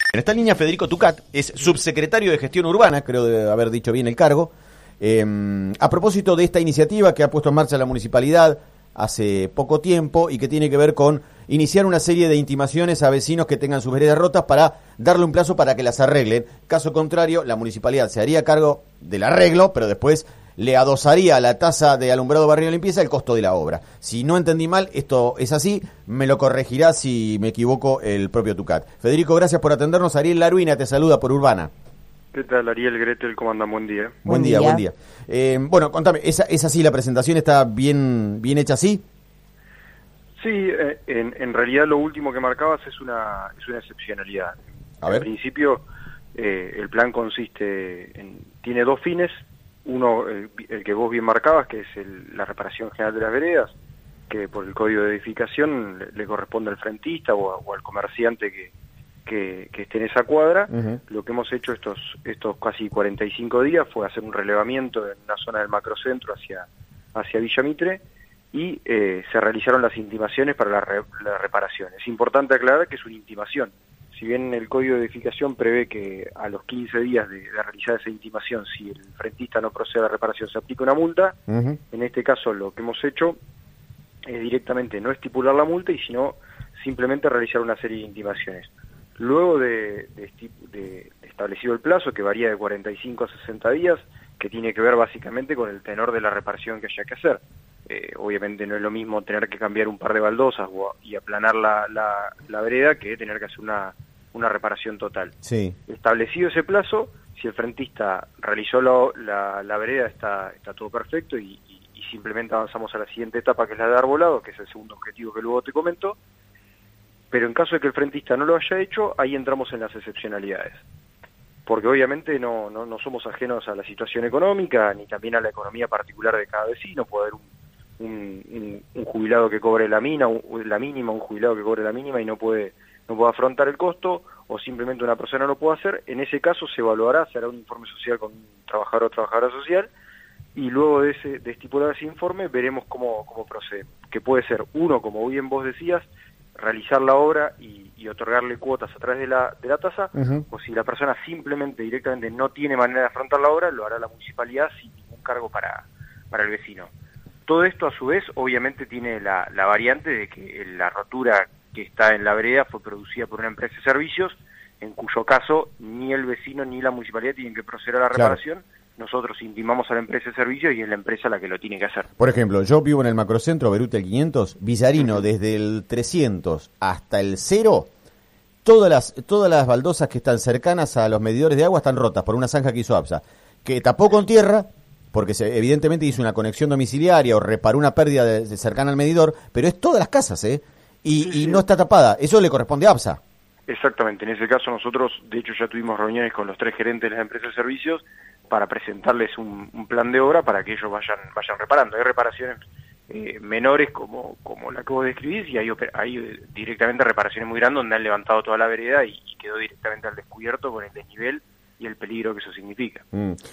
En esta línea Federico Tucat es subsecretario de Gestión Urbana, creo de haber dicho bien el cargo, a propósito de esta iniciativa que ha puesto en marcha la municipalidad hace poco tiempo y que tiene que ver con iniciar una serie de intimaciones a vecinos que tengan sus veredas rotas para darle un plazo para que las arreglen. Caso contrario, la municipalidad se haría cargo del arreglo, pero después le adosaría a la tasa de alumbrado barrio de limpieza el costo de la obra. Si no entendí mal, esto es así, me lo corregirá si me equivoco el propio Tucat. Federico, gracias por atendernos. Ariel Laruina te saluda por Urbana. ¿Qué tal, Ariel? Gretel, ¿cómo andan? Buen día. Buen día. Bueno, contame, ¿es así la presentación? ¿Está bien hecha así? Sí, en realidad lo último que marcabas es una excepcionalidad. A ver. En principio, el plan tiene dos fines. Uno, el que vos bien marcabas, que es la reparación general de las veredas, que por el código de edificación le corresponde al frentista o al comerciante que esté en esa cuadra. Uh-huh. Lo que hemos hecho estos casi 45 días fue hacer un relevamiento en una zona del macrocentro hacia Villa Mitre y se realizaron las intimaciones para la reparación. Es importante aclarar que es una intimación. Si bien el Código de Edificación prevé que a los 15 días de realizar esa intimación, si el frentista no procede a la reparación, se aplica una multa. Uh-huh. En este caso lo que hemos hecho es directamente no estipular la multa, y sino simplemente realizar una serie de intimaciones. Luego de establecido el plazo, que varía de 45 a 60 días, que tiene que ver básicamente con el tenor de la reparación que haya que hacer. Obviamente no es lo mismo tener que cambiar un par de baldosas y aplanar la vereda que tener que hacer una reparación total. Sí. Establecido ese plazo, si el frentista realizó la vereda, está todo perfecto y simplemente avanzamos a la siguiente etapa, que es la de arbolado, que es el segundo objetivo que luego te comento. Pero en caso de que el frentista no lo haya hecho, ahí entramos en las excepcionalidades. Porque obviamente no somos ajenos a la situación económica, ni también a la economía particular de cada vecino. Puede haber un jubilado que cobre la mínima, un jubilado que cobre la mínima y no puede afrontar el costo, o simplemente una persona no lo puede hacer. En ese caso se evaluará, se hará un informe social con un trabajador o trabajadora social, y luego de estipular ese informe veremos cómo procede. Que puede ser uno, como bien vos decías, realizar la obra y otorgarle cuotas a través de la tasa. Uh-huh. O si la persona simplemente directamente no tiene manera de afrontar la obra, lo hará la municipalidad sin ningún cargo para el vecino. Todo esto a su vez obviamente tiene la variante de que la rotura que está en la vereda fue producida por una empresa de servicios, en cuyo caso ni el vecino ni la municipalidad tienen que proceder a la reparación. Claro. Nosotros intimamos a la empresa de servicios y es la emprasa la que lo tiene que hacer. Por ejemplo, yo vivo en el macrocentro, Beruti el 500, Villarino, uh-huh, desde el 300 hasta el 0, todas las baldosas que están cercanas a los medidores de agua están rotas por una zanja que hizo APSA, que tapó con tierra, porque evidentemente hizo una conexión domiciliaria o reparó una pérdida cercana al medidor, pero es todas las casas, y no está tapada. Eso le corresponde a APSA. Exactamente, en ese caso nosotros, de hecho, ya tuvimos reuniones con los 3 gerentes de las empresas de servicios para presentarles un plan de obra para que ellos vayan reparando. Hay reparaciones menores como la que vos describís, y hay directamente reparaciones muy grandes donde han levantado toda la vereda y quedó directamente al descubierto con el desnivel y el peligro que eso significa.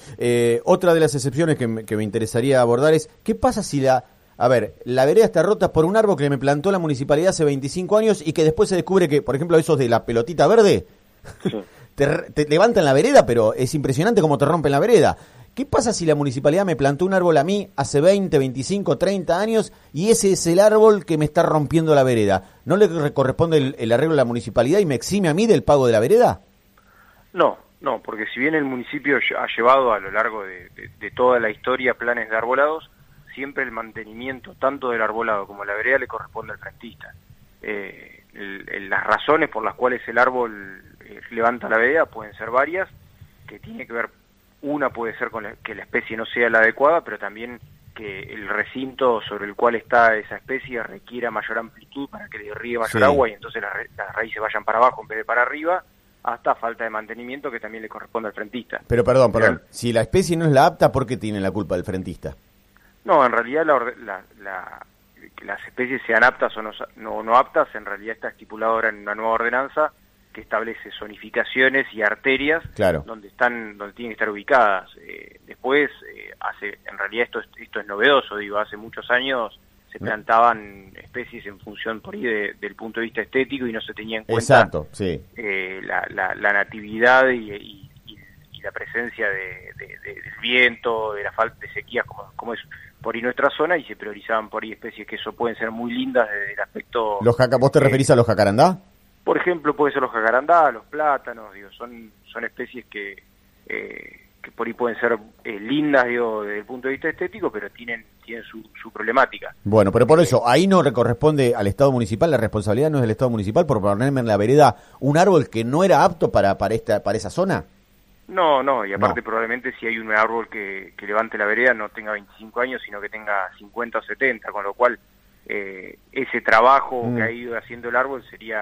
Otra de las excepciones que me interesaría abordar es, ¿qué pasa si la vereda está rota por un árbol que me plantó la municipalidad hace 25 años y que después se descubre que, por ejemplo, esos de la pelotita verde, sí, te levantan la vereda, pero es impresionante cómo te rompen la vereda? ¿Qué pasa si la municipalidad me plantó un árbol a mí hace 20, 25, 30 años y ese es el árbol que me está rompiendo la vereda? ¿No le corresponde el arreglo a la municipalidad y me exime a mí del pago de la vereda? No, porque si bien el municipio ha llevado a lo largo de toda la historia planes de arbolados, siempre el mantenimiento tanto del arbolado como de la vereda le corresponde al frentista. Las razones por las cuales el árbol levanta la vereda pueden ser varias, que tiene que ver, una puede ser con que la especie no sea la adecuada, pero también que el recinto sobre el cual está esa especie requiera mayor amplitud para que le irrigue mayor, sí, agua, y entonces las raíces vayan para abajo en vez de para arriba, hasta falta de mantenimiento que también le corresponde al frentista. Pero perdón, si la especie no es la apta, ¿por qué tiene la culpa del frentista? No, en realidad las especies, sean aptas o no aptas, en realidad está estipulado ahora en una nueva ordenanza que establece zonificaciones y arterias, claro, donde tienen que estar ubicadas. Después, en realidad esto es novedoso, hace muchos años se plantaban especies en función por ahí del punto de vista estético y no se tenía en cuenta exacto, sí. la natividad y la presencia del viento, de la falta de sequías como es por ahí nuestra zona, y se priorizaban por ahí especies que eso pueden ser muy lindas desde el aspecto... ¿Vos te referís a los jacarandá? Por ejemplo, puede ser los jacarandá, los plátanos, digo, son especies que por ahí pueden ser lindas, digo, desde el punto de vista estético, pero tienen su problemática. Bueno, pero por eso, ahí no le corresponde al Estado municipal, la responsabilidad no es del Estado municipal por ponerme en la vereda un árbol que no era apto para esa zona. No, y aparte probablemente si hay un árbol que levante la vereda no tenga 25 años, sino que tenga 50 o 70, con lo cual ese trabajo que ha ido haciendo el árbol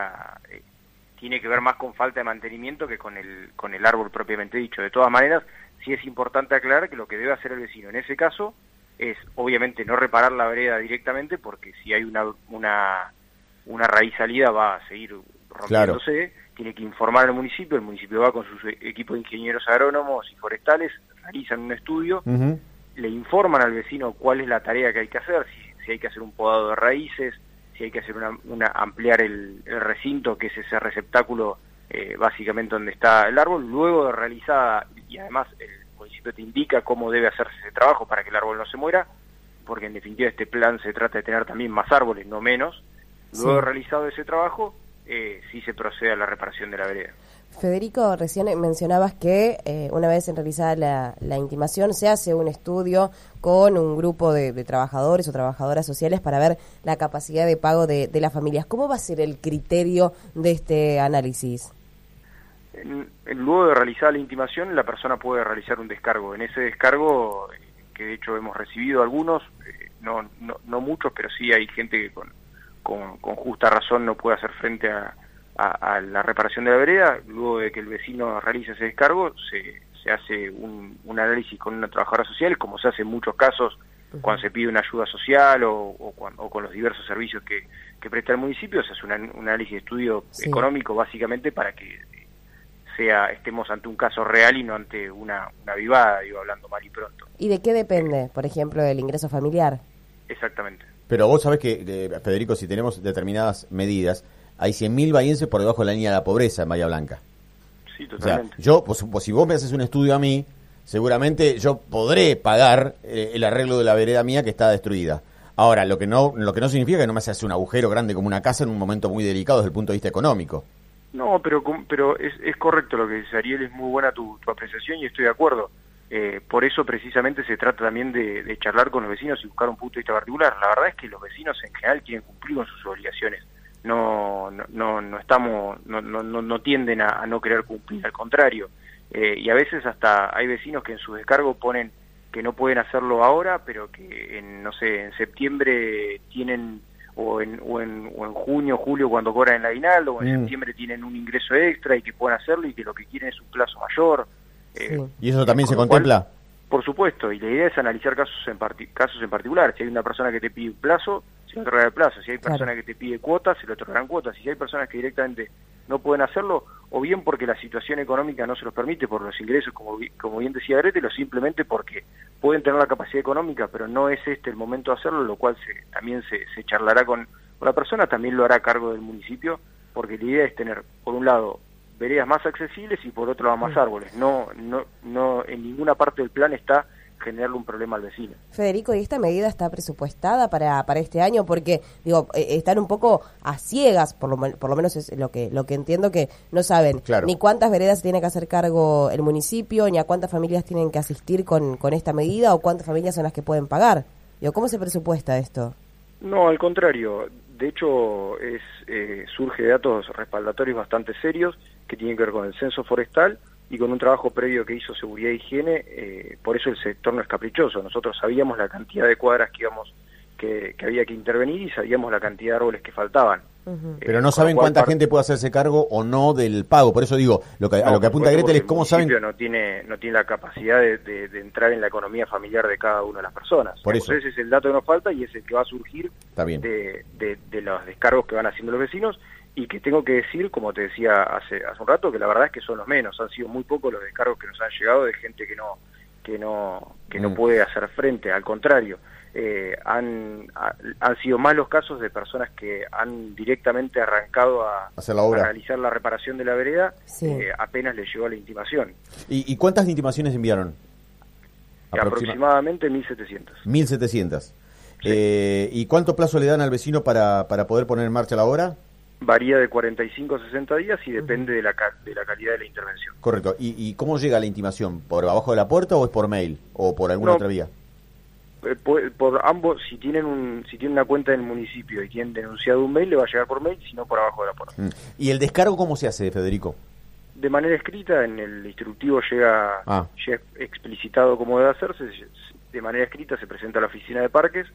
tiene que ver más con falta de mantenimiento que con el árbol propiamente dicho. De todas maneras, sí es importante aclarar que lo que debe hacer el vecino en ese caso es obviamente no reparar la vereda directamente, porque si hay una raíz salida va a seguir rompiéndose. Claro. Tiene que informar al municipio, el municipio va con sus equipos de ingenieros agrónomos y forestales, realizan un estudio, le informan al vecino cuál es la tarea que hay que hacer, si hay que hacer un podado de raíces, si hay que hacer ampliar el recinto, que es ese receptáculo básicamente donde está el árbol. Luego de realizada, y además el municipio te indica cómo debe hacerse ese trabajo para que el árbol no se muera, porque en definitiva este plan se trata de tener también más árboles, no menos. Luego de realizado ese trabajo, sí se procede a la reparación de la vereda. Federico, recién mencionabas que una vez realizada la intimación se hace un estudio con un grupo de trabajadores o trabajadoras sociales para ver la capacidad de pago de las familias. ¿Cómo va a ser el criterio de este análisis? Luego de realizar la intimación, la persona puede realizar un descargo. En ese descargo, que de hecho hemos recibido algunos, no muchos, pero sí hay gente que con justa razón no puede hacer frente a la reparación de la vereda. Luego de que el vecino realice ese descargo, se hace un análisis con una trabajadora social, como se hace en muchos casos cuando se pide una ayuda social o con los diversos servicios que presta el municipio. Se hace un análisis de estudio económico, básicamente para que estemos ante un caso real y no ante una avivada, digo, hablando mal y pronto. ¿Y de qué depende, por ejemplo, del ingreso familiar? Exactamente. Pero vos sabés que, Federico, si tenemos determinadas medidas, hay 100.000 bahienses por debajo de la línea de la pobreza en Bahía Blanca. Sí, totalmente. O sea, si vos me haces un estudio a mí, seguramente yo podré pagar el arreglo de la vereda mía que está destruida. Ahora, lo que no significa que no me haces un agujero grande como una casa en un momento muy delicado desde el punto de vista económico. No, pero es correcto lo que dice Ariel, es muy buena tu apreciación y estoy de acuerdo. Por eso precisamente se trata también de charlar con los vecinos y buscar un punto de vista particular. La verdad es que los vecinos en general quieren cumplir con sus obligaciones. No tienden a no querer cumplir, al contrario. Y a veces hasta hay vecinos que en su descargo ponen que no pueden hacerlo ahora, pero que en septiembre tienen, o en junio, julio, cuando cobran el aguinaldo, o en septiembre tienen un ingreso extra y que pueden hacerlo, y que lo que quieren es un plazo mayor. ¿Y eso también se contempla? Por supuesto, y la idea es analizar casos en particular. Si hay una persona que te pide un plazo, se le otorgará el plazo. Si hay personas que te pide cuotas, se le otorgarán cuotas. Y si hay personas que directamente no pueden hacerlo, o bien porque la situación económica no se los permite por los ingresos, como bien decía Gretel, o simplemente porque pueden tener la capacidad económica, pero no es este el momento de hacerlo, lo cual también se charlará con la persona, también lo hará a cargo del municipio, porque la idea es tener, por un lado, veredas más accesibles y por otro lado más árboles. No en ninguna parte del plan está generarle un problema al vecino. Federico, ¿y esta medida está presupuestada para este año? Porque digo, están un poco a ciegas, por lo menos es lo que entiendo, que no saben ni cuántas veredas tiene que hacer cargo el municipio, ni a cuántas familias tienen que asistir con esta medida, o cuántas familias son las que pueden pagar. Digo, ¿cómo se presupuesta esto? No, al contrario. De hecho, surge de datos respaldatorios bastante serios que tienen que ver con el censo forestal y con un trabajo previo que hizo Seguridad e Higiene. Por eso el sector no es caprichoso. Nosotros sabíamos la cantidad de cuadras que había que intervenir y sabíamos la cantidad de árboles que faltaban. Pero no saben cuánta gente puede hacerse cargo o no del pago. Por eso digo, a lo que apunta Gretel es cómo saben... El municipio no tiene la capacidad de entrar en la economía familiar de cada una de las personas. Por eso. Ese es el dato que nos falta y es el que va a surgir de los descargos que van haciendo los vecinos, y que tengo que decir, como te decía hace un rato, que la verdad es que son los menos. Han sido muy pocos los descargos que nos han llegado de gente que no puede hacer frente, al contrario. Han sido más los casos de personas que han directamente arrancado a realizar la reparación de la vereda, apenas les llegó la intimación. ¿Y cuántas intimaciones enviaron? Aproximadamente 1.700. 1.700. Sí. ¿Y cuánto plazo le dan al vecino para poder poner en marcha la obra? Varía de 45 a 60 días y depende de la calidad de la intervención. Correcto. ¿Y cómo llega la intimación? ¿Por abajo de la puerta o es por mail? ¿O por alguna otra vía? Por ambos, si tienen una cuenta del municipio y tienen denunciado un mail, le va a llegar por mail, sino por abajo de la puerta. ¿Y el descargo cómo se hace, Federico? De manera escrita, en el instructivo llega explicitado cómo debe hacerse. De manera escrita se presenta a la oficina de parques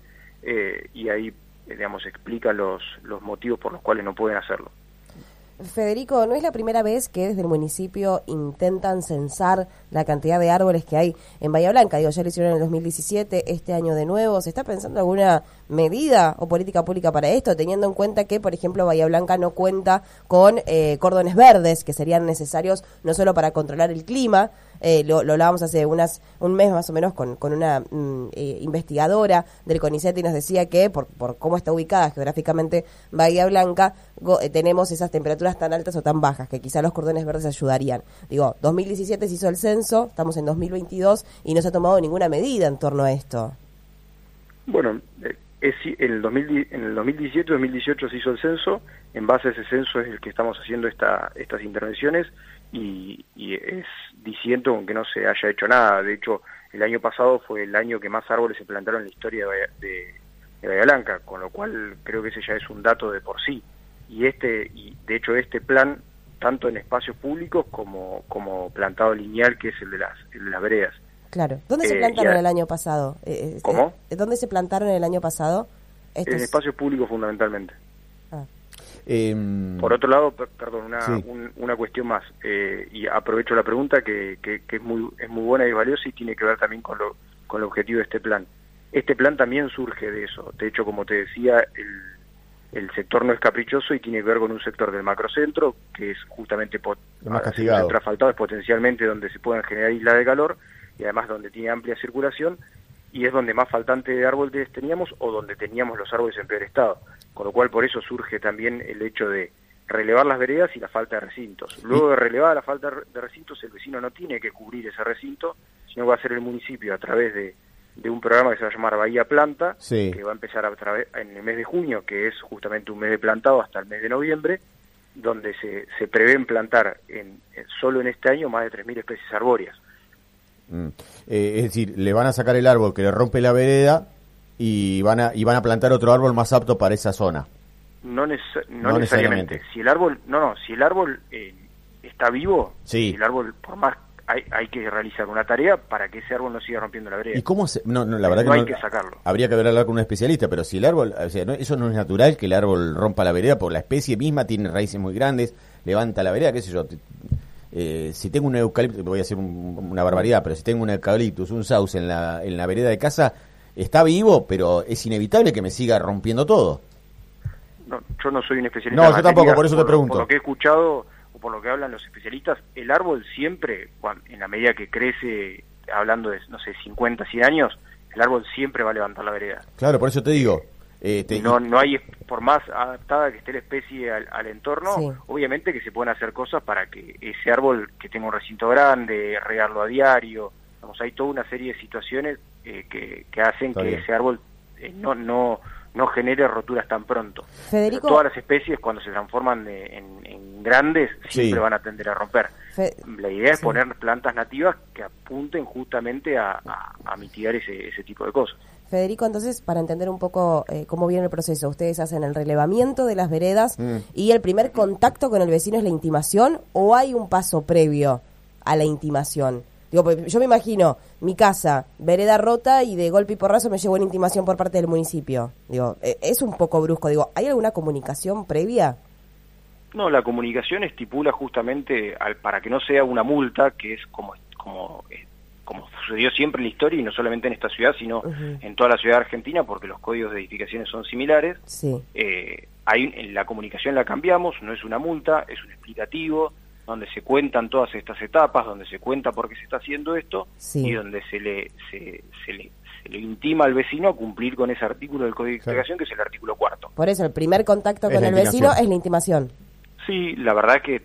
y ahí, digamos, explica los motivos por los cuales no pueden hacerlo. Federico, ¿no es la primera vez que desde el municipio intentan censar la cantidad de árboles que hay en Bahía Blanca? Digo, ya lo hicieron en el 2017, este año de nuevo. ¿Se está pensando alguna medida o política pública para esto, teniendo en cuenta que, por ejemplo, Bahía Blanca no cuenta con cordones verdes, que serían necesarios no solo para controlar el clima? Lo hablábamos hace un mes más o menos con una investigadora del CONICET y nos decía que por cómo está ubicada geográficamente Bahía Blanca, tenemos esas temperaturas tan altas o tan bajas que quizá los cordones verdes ayudarían. Digo, 2017 se hizo el censo, estamos en 2022 y no se ha tomado ninguna medida en torno a esto. Bueno, en el 2017-2018 se hizo el censo, en base a ese censo es el que estamos haciendo estas intervenciones y es diciendo que no se haya hecho nada. De hecho, el año pasado fue el año que más árboles se plantaron en la historia de Bahía Blanca, con lo cual creo que ese ya es un dato de por sí. Y de hecho este plan, tanto en espacios públicos como plantado lineal, que es el de las veredas. Claro. ¿Dónde se plantaron el año pasado? ¿Cómo? ¿Dónde se plantaron el año pasado? En espacios públicos fundamentalmente. Ah. Por otro lado, perdón, una cuestión más, y aprovecho la pregunta que es muy buena y valiosa y tiene que ver también con el objetivo de este plan. Este plan también surge de eso. De hecho, como te decía, el sector no es caprichoso y tiene que ver con un sector del macrocentro, que es justamente más castigado. El asfaltado es potencialmente donde se pueden generar islas de calor y además donde tiene amplia circulación y es donde más faltante de árboles teníamos o donde teníamos los árboles en peor estado. Con lo cual por eso surge también el hecho de relevar las veredas y la falta de recintos. Luego de relevar la falta de recintos, el vecino no tiene que cubrir ese recinto, sino va a ser el municipio a través de un programa que se va a llamar Bahía Planta, que va a empezar en el mes de junio, que es justamente un mes de plantado hasta el mes de noviembre, donde se prevén plantar solo en este año más de 3.000 especies arbóreas. Es decir, le van a sacar el árbol que le rompe la vereda y van a plantar otro árbol más apto para esa zona. No necesariamente. Si el árbol está vivo, si el árbol, por más hay que realizar una tarea para que ese árbol no siga rompiendo la vereda. ¿Y cómo la verdad que hay que sacarlo. Habría que hablar con un especialista, pero si el árbol, o sea, eso no es natural que el árbol rompa la vereda, porque la especie misma tiene raíces muy grandes, levanta la vereda, qué sé yo. Si tengo un eucalipto, voy a hacer una barbaridad, pero si tengo un eucaliptus, un sauce en la vereda de casa, está vivo, pero es inevitable que me siga rompiendo todo. No, yo no soy un especialista. No, yo tampoco, por eso te pregunto. Por lo que he escuchado o por lo que hablan los especialistas, el árbol siempre, en la medida que crece, hablando de, 50, 100 años, el árbol siempre va a levantar la vereda. Claro, por eso te digo. No hay, por más adaptada que esté la especie al entorno, obviamente que se pueden hacer cosas para que ese árbol que tenga un recinto grande, regarlo a diario, hay toda una serie de situaciones que hacen que ese árbol no genere roturas tan pronto. Federico, todas las especies cuando se transforman en grandes siempre van a tender a romper. La idea es poner plantas nativas que apunten justamente a mitigar ese tipo de cosas. Federico, entonces, para entender un poco cómo viene el proceso, ustedes hacen el relevamiento de las veredas y el primer contacto con el vecino es la intimación, ¿o hay un paso previo a la intimación? Digo, yo me imagino mi casa, vereda rota y de golpe y porrazo me llevo una intimación por parte del municipio. Digo, es un poco brusco. Digo, ¿hay alguna comunicación previa? No, la comunicación estipula justamente para que no sea una multa, que es como sucedió siempre en la historia y no solamente en esta ciudad, sino en toda la ciudad argentina, porque los códigos de edificaciones son similares. En la comunicación la cambiamos, no es una multa, es un explicativo, donde se cuentan todas estas etapas, donde se cuenta por qué se está haciendo esto, sí, y donde se le intima al vecino a cumplir con ese artículo del Código de Explicación, que es el artículo 4. Por eso, el primer contacto con el vecino es la intimación. Sí, la verdad que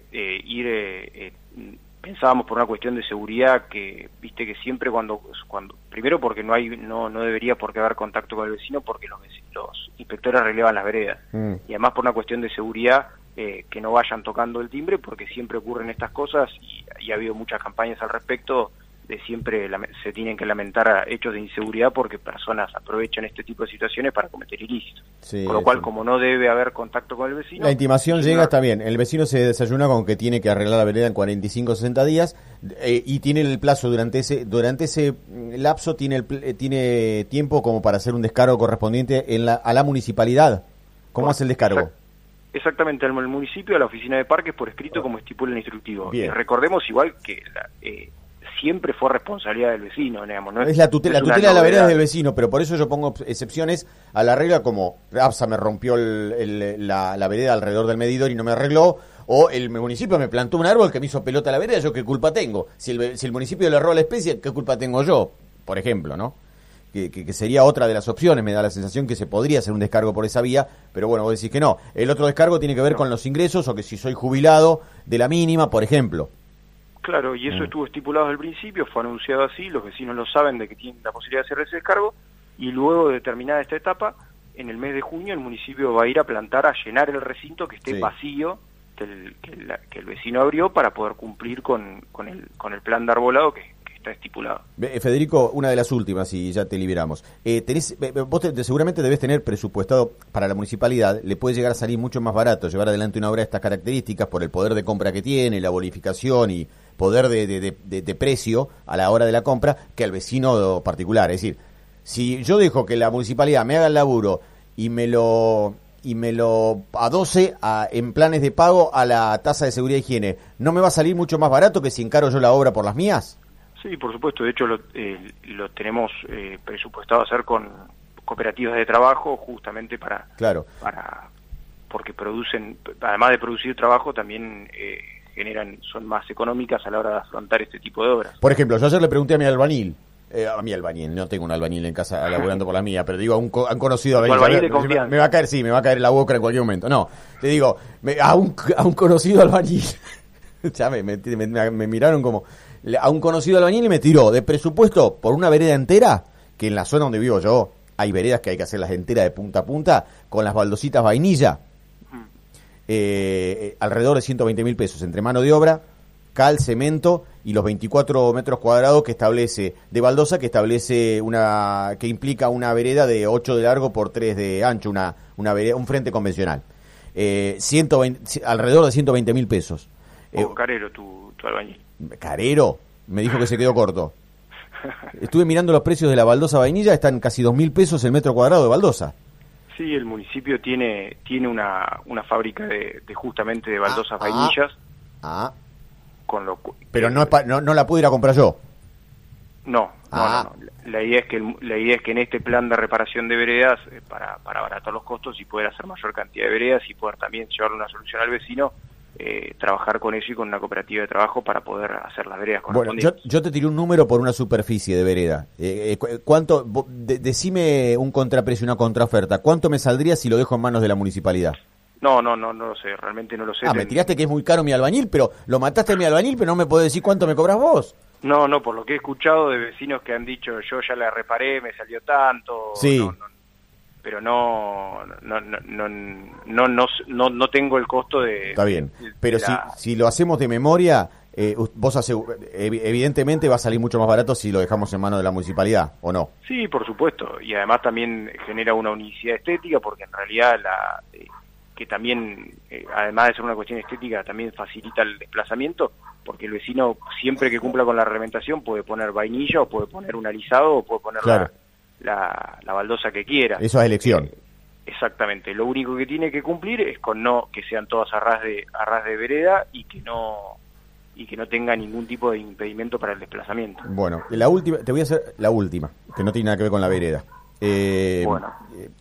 pensábamos por una cuestión de seguridad que, viste, que siempre cuando primero porque no debería por qué haber contacto con el vecino, porque los inspectores relevan las veredas, y además por una cuestión de seguridad, que no vayan tocando el timbre, porque siempre ocurren estas cosas y ha habido muchas campañas al respecto de siempre se tienen que lamentar hechos de inseguridad porque personas aprovechan este tipo de situaciones para cometer ilícitos. Sí, con lo cual, como no debe haber contacto con el vecino... La intimación llega, está bien. El vecino se desayuna con que tiene que arreglar la vereda en 45 o 60 días y tiene el plazo durante ese lapso, tiene tiempo como para hacer un descargo correspondiente a la municipalidad. ¿Cómo hace el descargo? Exactamente, al municipio, a la oficina de parques, por escrito, como estipula el instructivo. Bien. Recordemos igual que... siempre fue responsabilidad del vecino, digamos, ¿no? Es la tutela de la vereda del vecino, pero por eso yo pongo excepciones a la regla, como APSA me rompió la vereda alrededor del medidor y no me arregló, o el municipio me plantó un árbol que me hizo pelota a la vereda, ¿yo qué culpa tengo? Si el municipio le erró a la especie, ¿qué culpa tengo yo? Por ejemplo, ¿no? Que sería otra de las opciones, me da la sensación que se podría hacer un descargo por esa vía, pero bueno, vos decís que no. El otro descargo tiene que ver con los ingresos, o que si soy jubilado de la mínima, por ejemplo. Claro, y eso estuvo estipulado desde el principio, fue anunciado así, los vecinos lo saben de que tienen la posibilidad de hacer ese descargo, y luego de terminada esta etapa, en el mes de junio el municipio va a ir a plantar, a llenar el recinto que esté vacío, que el vecino abrió, para poder cumplir con el plan de arbolado que está estipulado. Federico, una de las últimas y ya te liberamos. Vos seguramente debés tener presupuestado para la municipalidad, le puede llegar a salir mucho más barato llevar adelante una obra de estas características por el poder de compra que tiene, la bonificación y poder de precio a la hora de la compra, que al vecino particular. Es decir, si yo dejo que la municipalidad me haga el laburo y me lo adoce en planes de pago a la tasa de seguridad e higiene, ¿no me va a salir mucho más barato que si encaro yo la obra por las mías? Sí, por supuesto. De hecho, lo tenemos presupuestado hacer con cooperativas de trabajo, justamente porque producen, además de producir trabajo, también son más económicas a la hora de afrontar este tipo de obras. Por ejemplo, yo ayer le pregunté a mi albañil, no tengo un albañil en casa laburando por la mía, pero digo, a un conocido albañil de confianza. Me va a caer la boca en cualquier momento. No, te digo, a un conocido albañil, ya me miraron como... A un conocido albañil y me tiró de presupuesto por una vereda entera, que en la zona donde vivo yo hay veredas que hay que hacerlas enteras de punta a punta, con las baldositas vainilla, alrededor de 120.000 pesos, entre mano de obra, cal, cemento y los 24 metros cuadrados que establece, de baldosa, que establece que implica una vereda de 8 de largo por 3 de ancho, una vereda, un frente convencional. Alrededor de 120.000 pesos. Carero, tu albañil. Carero, me dijo que se quedó corto. Estuve mirando los precios de la baldosa vainilla, están casi 2.000 pesos el metro cuadrado de baldosa. Sí, el municipio tiene una fábrica justamente de baldosas vainillas. Pero no la puedo ir a comprar yo. No. La idea es que en este plan de reparación de veredas, para abaratar los costos y poder hacer mayor cantidad de veredas y poder también llevarle una solución al vecino, trabajar con ello y con una cooperativa de trabajo para poder hacer las veredas correspondientes. Bueno, yo te tiré un número por una superficie de vereda. ¿Cuánto? Decime un contraprecio, una contraoferta. ¿Cuánto me saldría si lo dejo en manos de la municipalidad? No lo sé, realmente no lo sé. Me tiraste que es muy caro mi albañil, pero lo mataste a mi albañil, pero no me podés decir cuánto me cobras vos. No, por lo que he escuchado de vecinos que han dicho, yo ya la reparé, me salió tanto. Sí. Pero no tengo el costo de... Está bien, pero si lo hacemos de memoria, vos evidentemente va a salir mucho más barato si lo dejamos en manos de la municipalidad, ¿o no? Sí, por supuesto, y además también genera una unicidad estética, porque en realidad que también, además de ser una cuestión estética, también facilita el desplazamiento, porque el vecino, siempre que cumpla con la reglamentación, puede poner vainilla, o puede poner un alisado, o puede poner la baldosa que quiera. Eso es elección. Exactamente. Lo único que tiene que cumplir es con que sean todas a ras de vereda y que no tenga ningún tipo de impedimento para el desplazamiento. Bueno, te voy a hacer la última, que no tiene nada que ver con la vereda.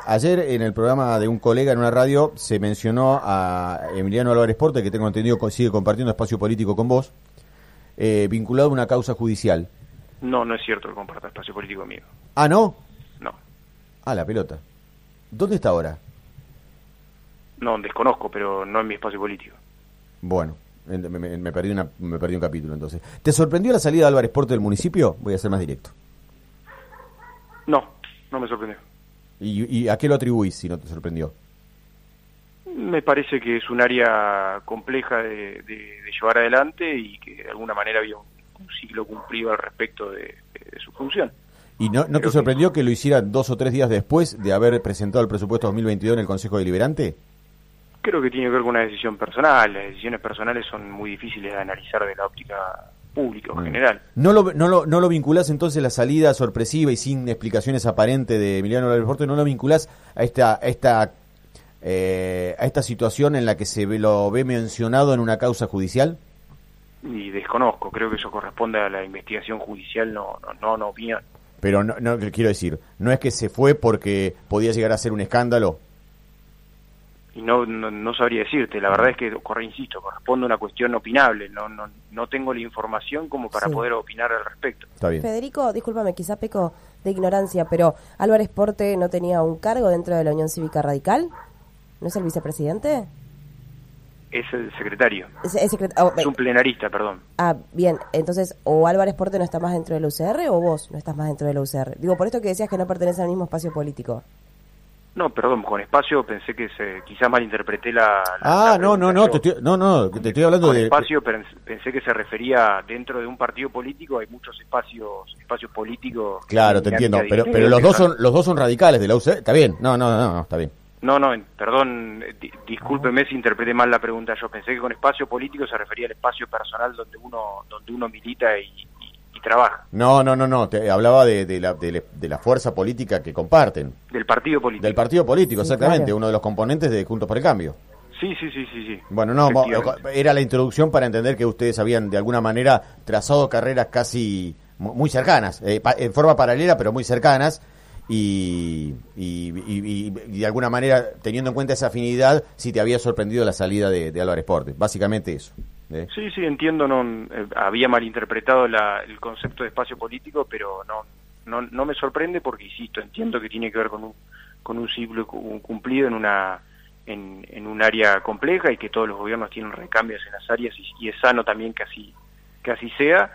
Ayer en el programa de un colega en una radio se mencionó a Emiliano Álvarez Porte, que tengo entendido sigue compartiendo espacio político con vos, vinculado a una causa judicial. No, no es cierto que comparta espacio político conmigo. ¿Ah, no? No. Ah, la pelota. ¿Dónde está ahora? No, desconozco, pero no en mi espacio político. Bueno, me perdí un capítulo entonces. ¿Te sorprendió la salida de Álvarez Porte del municipio? Voy a ser más directo. No, no me sorprendió. ¿Y a qué lo atribuís si no te sorprendió? Me parece que es un área compleja de llevar adelante y que de alguna manera había un ciclo cumplido al respecto de su función. ¿Y no te sorprendió que lo hiciera 2 o 3 días después de haber presentado el presupuesto 2022 en el Consejo Deliberante? Creo que tiene que ver con una decisión personal. Las decisiones personales son muy difíciles de analizar de la óptica pública en general. ¿No lo vinculás entonces la salida sorpresiva y sin explicaciones aparentes de Emiliano Álvarez Porte? ¿No lo vinculás a esta situación en la que se lo ve mencionado en una causa judicial? Y desconozco, creo que eso corresponde a la investigación judicial, no opinión. Pero no quiero decir, ¿no es que se fue porque podía llegar a ser un escándalo? Y no sabría decirte, la verdad es que, insisto, corresponde a una cuestión opinable, no tengo la información como para poder opinar al respecto. Está bien. Federico, discúlpame, quizá peco de ignorancia, pero ¿Álvarez Porte no tenía un cargo dentro de la Unión Cívica Radical? ¿No es el vicepresidente? Es el secretario. Es un plenarista, perdón. Ah, bien, entonces, o Álvarez Porte no está más dentro de la UCR o vos no estás más dentro de la UCR. Digo, por esto que decías que no pertenece al mismo espacio político. No, perdón, con espacio pensé que quizás malinterpreté la te estoy hablando con de... espacio pensé que se refería dentro de un partido político, hay muchos espacios políticos. Claro, te entiendo, pero los dos son radicales de la UCR, está bien, no, está bien. No, perdón, discúlpeme si interpreté mal la pregunta. Yo pensé que con espacio político se refería al espacio personal donde uno milita y trabaja. No, te hablaba de la fuerza política que comparten. Del partido político. Del partido político, sí, exactamente, claro. Uno de los componentes de Juntos por el Cambio. Sí. Bueno, era la introducción para entender que ustedes habían de alguna manera trazado carreras casi muy cercanas, en forma paralela pero muy cercanas. Y de alguna manera, teniendo en cuenta esa afinidad, si te había sorprendido la salida de Álvarez Porte, básicamente eso. Sí, entiendo, había malinterpretado el concepto de espacio político, pero no me sorprende porque, insisto, entiendo que tiene que ver con un ciclo cumplido en un área compleja y que todos los gobiernos tienen recambios en las áreas y es sano también que así sea.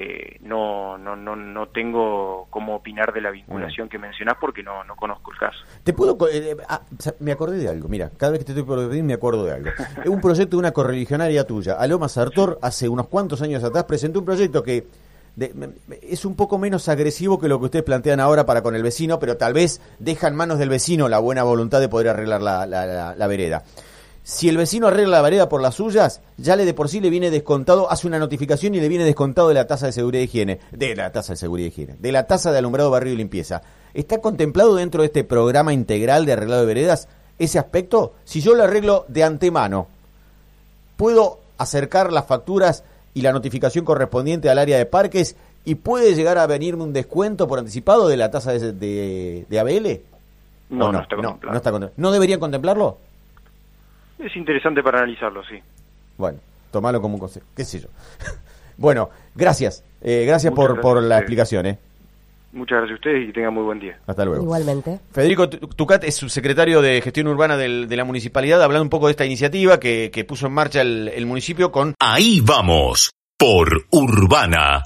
No tengo cómo opinar de la vinculación que mencionás porque no conozco el caso. Te puedo me acordé de algo, mira, cada vez que te estoy por decir me acuerdo de algo. Es un proyecto de una correligionaria tuya, Aloma Sartor, hace unos cuantos años atrás presentó un proyecto que es un poco menos agresivo que lo que ustedes plantean ahora para con el vecino, pero tal vez deja en manos del vecino la buena voluntad de poder arreglar la vereda. Si el vecino arregla la vereda por las suyas, ya de por sí le viene descontado, hace una notificación y le viene descontado de la tasa de seguridad y higiene, de la tasa de alumbrado, barrio y limpieza. ¿Está contemplado dentro de este programa integral de arreglado de veredas ese aspecto? Si yo lo arreglo de antemano, ¿puedo acercar las facturas y la notificación correspondiente al área de parques y puede llegar a venirme un descuento por anticipado de la tasa de ABL? No está contemplado. No está contemplado. ¿No deberían contemplarlo? Es interesante para analizarlo, sí. Bueno, tomalo como un consejo, qué sé yo. Bueno, gracias por la explicación. Muchas gracias a ustedes y que tengan muy buen día. Hasta luego. Igualmente. Federico Tucat es subsecretario de Gestión Urbana de la Municipalidad, hablando un poco de esta iniciativa que puso en marcha el municipio con... Ahí vamos, por Urbana.